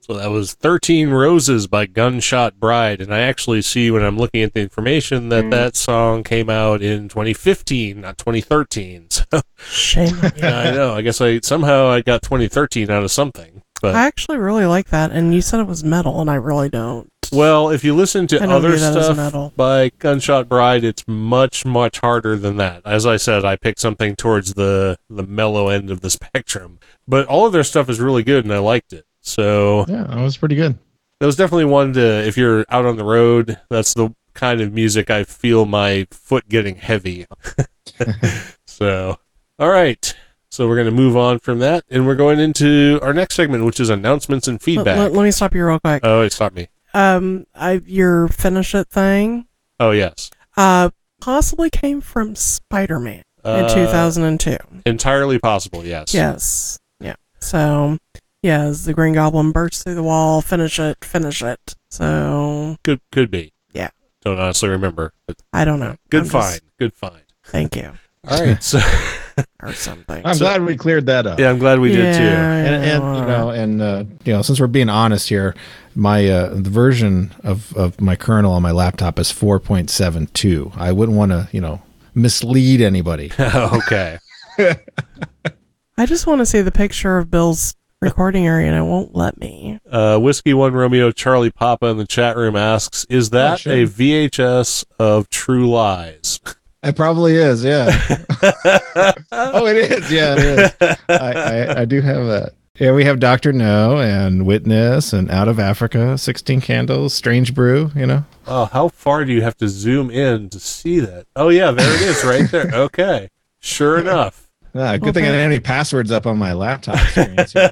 So that was 13 Roses by Gunshot Bride. And I actually see when I'm looking at the information that that song came out in 2015, not 2013. So Shame on you. yeah, I know. I guess I got 2013 out of something. But I actually really like that, and you said it was metal, and I really don't. well, if you listen I to don't other view that as stuff metal. by Gunshot Bride, it's much, much harder than that. As I said, I picked something towards the mellow end of the spectrum. But all of their stuff is really good, and I liked it. So Yeah, that was pretty good. it was definitely one to, if you're out on the road, that's the kind of music I feel my foot getting heavy. So, all right. So we're going to move on from that, and we're going into our next segment, which is announcements and feedback. Let me stop you real quick. Oh, it stopped me. Your finish it thing, Oh, yes. possibly came from Spider-Man in 2002. Entirely possible, yes. Yes. Yeah. So, yeah, as the Green Goblin bursts through the wall, finish it. So, Could be. Yeah. Don't honestly remember. But I don't know. good I'm find. just- Good find. Thank you. All right. So, Or something. I'm glad we cleared that up. yeah, I'm glad we did too. Since we're being honest here, my the version of my kernel on my laptop is 4.72. I wouldn't want to mislead anybody. Okay. I just want to see the picture of Bill's recording area, and it won't let me. Whiskey One Romeo Charlie Papa in the chat room asks, "Is that sure. a VHS of True Lies?" It probably is, yeah. Oh, it is, yeah, it is. I do have that. Yeah, we have Dr. No and Witness and Out of Africa, 16 Candles, Strange Brew, Oh, how far do you have to zoom in to see that? Oh yeah, there it is, right there. Okay, sure enough. Good thing I didn't have any passwords up on my laptop experience here.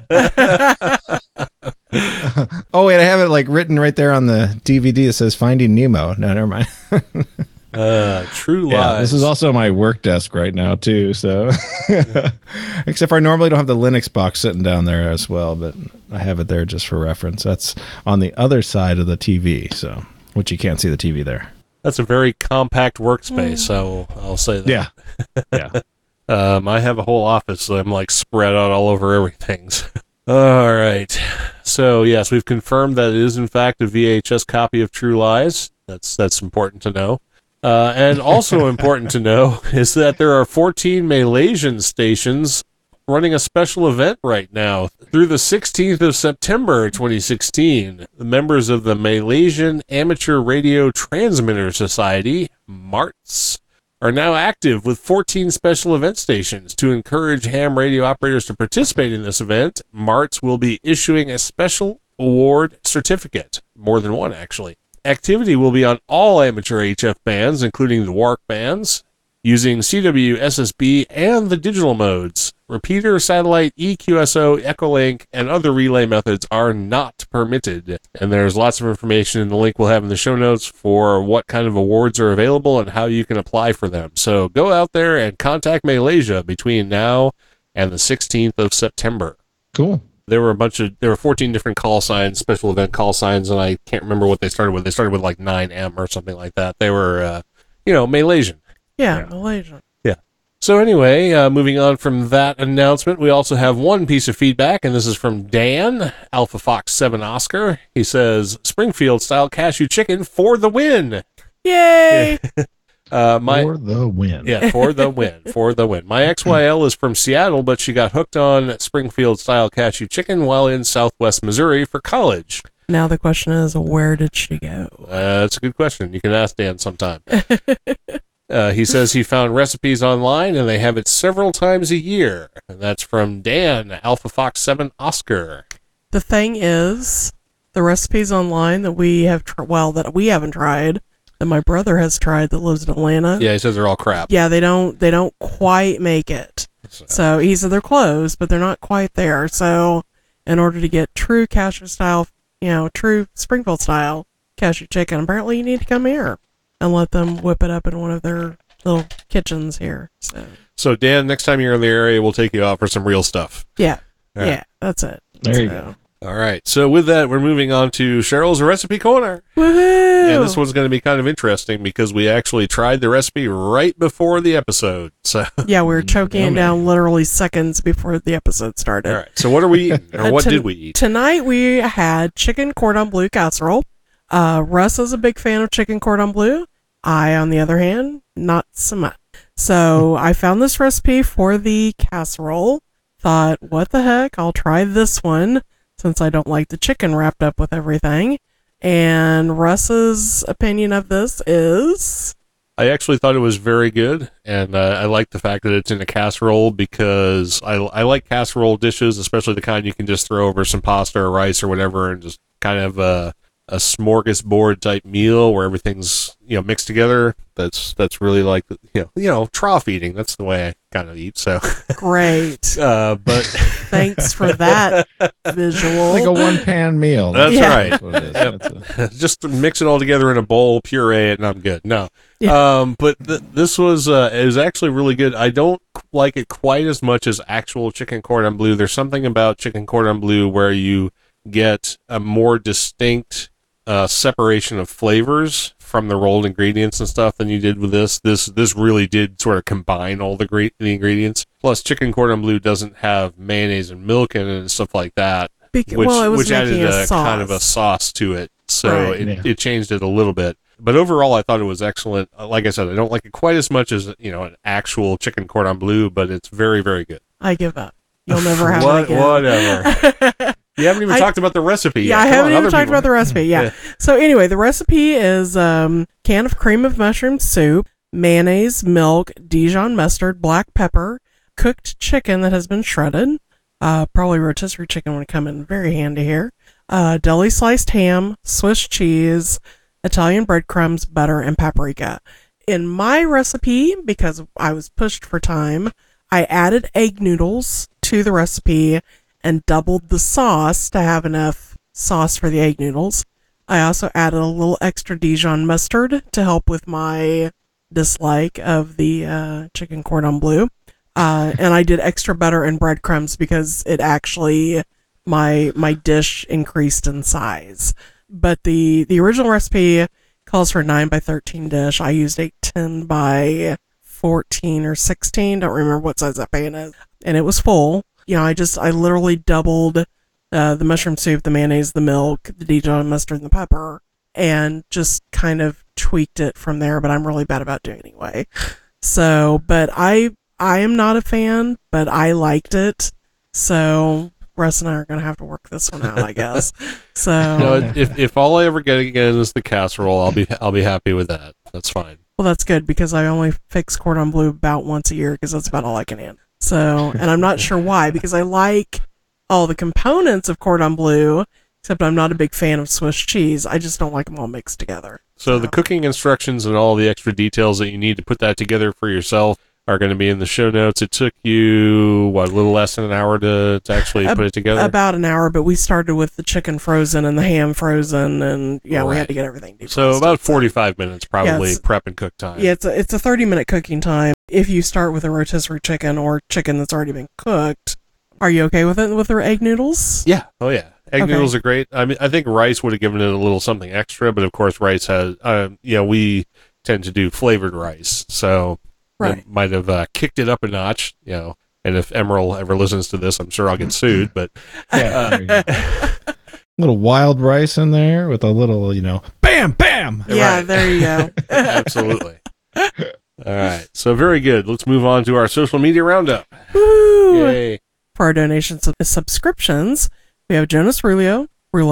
Oh, wait, I have it written right there on the DVD that says Finding Nemo. No, never mind. True Lies. Yeah, this is also my work desk right now too. So, except for I normally don't have the Linux box sitting down there as well, but I have it there just for reference. That's on the other side of the TV, so which you can't see the TV there. That's a very compact workspace. So I'll say that. Yeah, yeah. I have a whole office, so I'm spread out all over everything. All right. So yes, we've confirmed that it is in fact a VHS copy of True Lies. That's important to know. And also important to know is that there are 14 Malaysian stations running a special event right now. Through the 16th of September 2016, the members of the Malaysian Amateur Radio Transmitter Society, MARTS, are now active with 14 special event stations. To encourage ham radio operators to participate in this event, MARTS will be issuing a special award certificate, more than one actually. Activity will be on all amateur HF bands, including the WARC bands, using CW, SSB, and the digital modes. Repeater, satellite, EQSO, Echolink, and other relay methods are not permitted. And there's lots of information in the link we'll have in the show notes for what kind of awards are available and how you can apply for them. So go out there and contact Malaysia between now and the 16th of September. Cool. There were 14 different call signs, special event call signs, and I can't remember what they started with. They started with 9M or something like that. They were, Malaysian. Yeah, Malaysia. Yeah. So anyway, moving on from that announcement, we also have one piece of feedback, and this is from Dan, Alpha Fox 7 Oscar. He says, Springfield-style cashew chicken for the win. Yay! For the win. Yeah, for the win. For the win. My XYL is from Seattle, but she got hooked on Springfield-style cashew chicken while in Southwest Missouri for college. Now the question is, where did she go? That's a good question. You can ask Dan sometime. He says he found recipes online, and they have it several times a year. And that's from Dan, Alpha Fox 7 Oscar. The thing is, the recipes online that we have, that we haven't tried, that my brother has tried that lives in Atlanta. Yeah, he says they're all crap. Yeah, they don't quite make it. So he said they're close, but they're not quite there. So in order to get true cashew style, true Springfield style cashew chicken, apparently you need to come here and let them whip it up in one of their little kitchens here. So Dan, next time you're in the area, we'll take you out for some real stuff. yeah, All right. yeah, that's it. There you go. All right. So with that, we're moving on to Cheryl's Recipe Corner. Woohoo! And this one's going to be kind of interesting because we actually tried the recipe right before the episode. So Yeah, we were choking it Yummy. down literally seconds before the episode started. all right. So what are we eating? Or what did we eat? Tonight we had chicken cordon bleu casserole. Russ is a big fan of chicken cordon bleu. I, on the other hand, not so much. So I found this recipe for the casserole. Thought, what the heck? I'll try this one since I don't like the chicken wrapped up with everything. And Russ's opinion of this is... I actually thought it was very good, and I like the fact that it's in a casserole because I like casserole dishes, especially the kind you can just throw over some pasta or rice or whatever, and just kind of a smorgasbord type meal where everything's mixed together. That's really like trough eating. That's the way I kind of eat. So Great. but Thanks for that visual. Like a one-pan meal. That's Yeah. right. That's what it is. That's a- Just mix it all together in a bowl, puree it, and I'm good. No, Yeah. but this was it was actually really good. I don't like it quite as much as actual chicken cordon bleu. There's something about chicken cordon bleu where you get a more distinct separation of flavors from the rolled ingredients and stuff than you did with this. This really did sort of combine all the ingredients. Plus, chicken cordon bleu doesn't have mayonnaise and milk in it and stuff like that. It was Which added making a sauce. kind of a sauce to it, so Right. it changed it a little bit. But overall, I thought it was excellent. Like I said, I don't like it quite as much as an actual chicken cordon bleu, but it's very, very good. I give up. You'll never have it again. Whatever. You haven't even talked about the recipe yet. Yeah, I Come haven't on, even other talked people. about the recipe. Yeah. So anyway, the recipe is can of cream of mushroom soup, mayonnaise, milk, Dijon mustard, black pepper, cooked chicken that has been shredded. Probably rotisserie chicken would come in very handy here. Deli sliced ham, Swiss cheese, Italian breadcrumbs, butter, and paprika. In my recipe, because I was pushed for time, I added egg noodles to the recipe and doubled the sauce to have enough sauce for the egg noodles. I also added a little extra Dijon mustard to help with my dislike of the chicken cordon bleu. And I did extra butter and breadcrumbs because it actually, my dish increased in size. But the original recipe calls for a 9 by 13 dish. I used a 10 by 14 or 16. Don't remember what size that pan is. And it was full. I literally doubled the mushroom soup, the mayonnaise, the milk, the Dijon mustard, and the pepper, and just kind of tweaked it from there. But I'm really bad about doing it anyway. So, but I am not a fan, but I liked it. So Russ and I are going to have to work this one out, I guess. So, If all I ever get again is the casserole, I'll be happy with that. That's fine. well, that's good because I only fix cordon bleu about once a year because that's about all I can handle. So, and I'm not sure why, because I like all the components of cordon bleu, except I'm not a big fan of Swiss cheese. I just don't like them all mixed together. So the cooking instructions and all the extra details that you need to put that together for yourself are going to be in the show notes. It took you, a little less than an hour to actually put it together? About an hour, but we started with the chicken frozen and the ham frozen, and we Right. had to get everything defrosted. So about 45 minutes probably Yes. prep and cook time. Yeah, it's a 30-minute cooking time. If you start with a rotisserie chicken or chicken that's already been cooked, are you okay with it with the egg noodles? Yeah. Oh, yeah. Egg Okay. noodles are great. I mean, I think rice would have given it a little something extra, but of course rice has, we tend to do flavored rice. So Right. it might have kicked it up a notch, and if Emerald ever listens to this, I'm sure I'll get sued, but Yeah. there you go. Little wild rice in there with a little, bam, bam. Yeah, Right. there you go. absolutely. All right. So very good. Let's move on to our social media roundup. Woo! Yay. For our donations and subscriptions, we have Jonas Rouleau,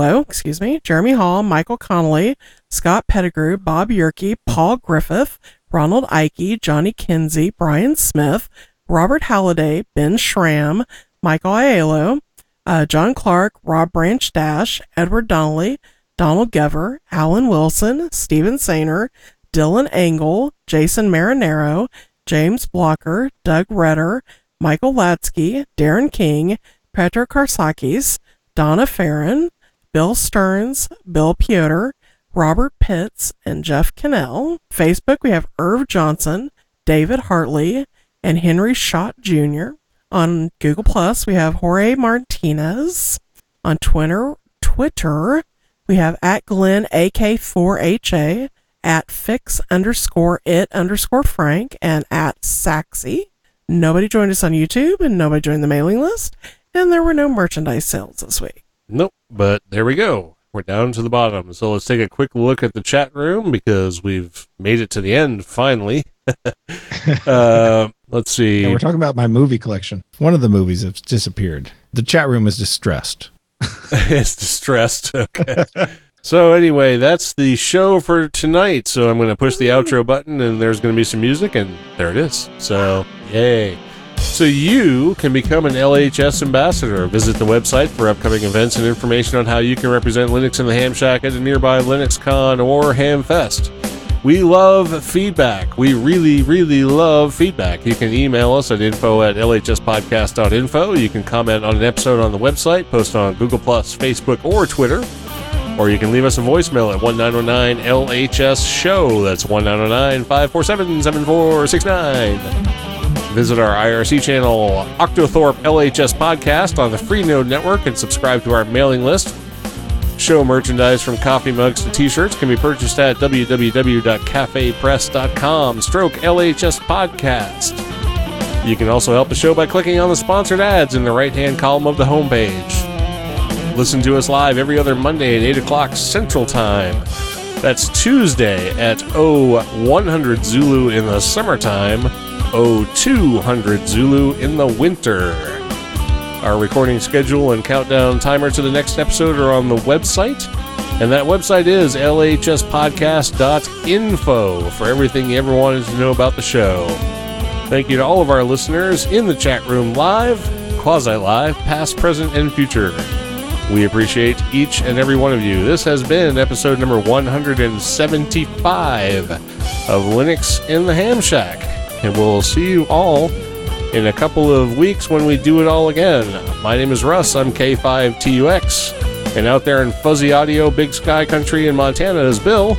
Jeremy Hall, Michael Connolly, Scott Pettigrew, Bob Yerke, Paul Griffith, Ronald Ike, Johnny Kinsey, Brian Smith, Robert Halliday, Ben Schramm, Michael Aiello, John Clark, Rob Branch Dash, Edward Donnelly, Donald Gever, Alan Wilson, Stephen Sainer, Dylan Engel, Jason Marinero, James Blocker, Doug Redder, Michael Latsky, Darren King, Petro Karsakis, Donna Farron, Bill Stearns, Bill Piotr, Robert Pitts, and Jeff Cannell. Facebook, we have Irv Johnson, David Hartley, and Henry Schott Jr. On Google Plus, we have Jorge Martinez. On Twitter, we have at Glenn AK4HA, at fix_it_Frank, and at Saxy. Nobody joined us on YouTube, and nobody joined the mailing list, and there were no merchandise sales this week. Nope, but there we go. We're down to the bottom. So let's take a quick look at the chat room because we've made it to the end finally. Let's see. Yeah, we're talking about my movie collection. One of the movies has disappeared. The chat room is distressed. It's distressed. Okay. So anyway, that's the show for tonight. So I'm going to push the outro button and there's going to be some music and there it is. So yay. So you can become an LHS ambassador. Visit the website for upcoming events and information on how you can represent Linux in the Ham Shack at a nearby LinuxCon or Hamfest. We love feedback. We really, really love feedback. You can email us at info@lhspodcast.info. You can comment on an episode on the website, post on Google+, Facebook, or Twitter. Or you can leave us a voicemail at 1909-LHS-SHOW. That's 1909-547-7469. Visit our IRC channel, Octothorpe LHS Podcast, on the Freenode Network and subscribe to our mailing list. Show merchandise from coffee mugs to t-shirts can be purchased at www.cafepress.com/LHS Podcast. You can also help the show by clicking on the sponsored ads in the right-hand column of the homepage. Listen to us live every other Monday at 8 o'clock Central Time. That's Tuesday at 0100 Zulu in the summertime, 0200 Zulu in the winter. Our recording schedule and countdown timer to the next episode are on the website, and that website is lhspodcast.info for everything you ever wanted to know about the show. Thank you to all of our listeners in the chat room live, quasi-live, past, present, and future. We appreciate each and every one of you. This has been episode number 175 of Linux in the Ham Shack. And we'll see you all in a couple of weeks when we do it all again. My name is Russ. I'm K5TUX. And out there in fuzzy audio, big sky country in Montana is Bill.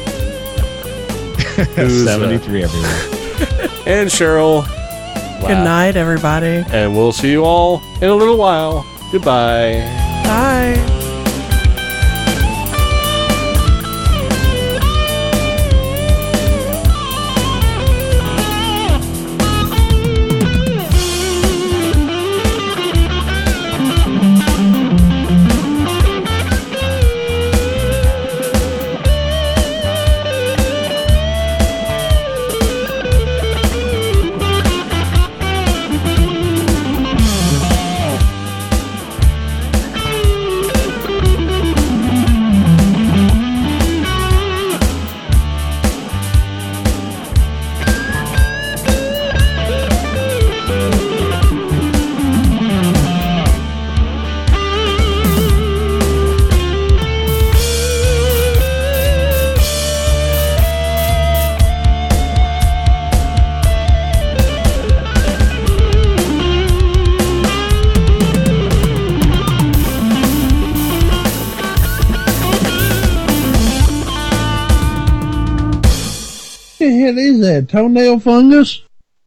73 everyone. And Cheryl. Good night, everybody. And we'll see you all in a little while. Goodbye. Bye. What the hell is that? Toenail fungus?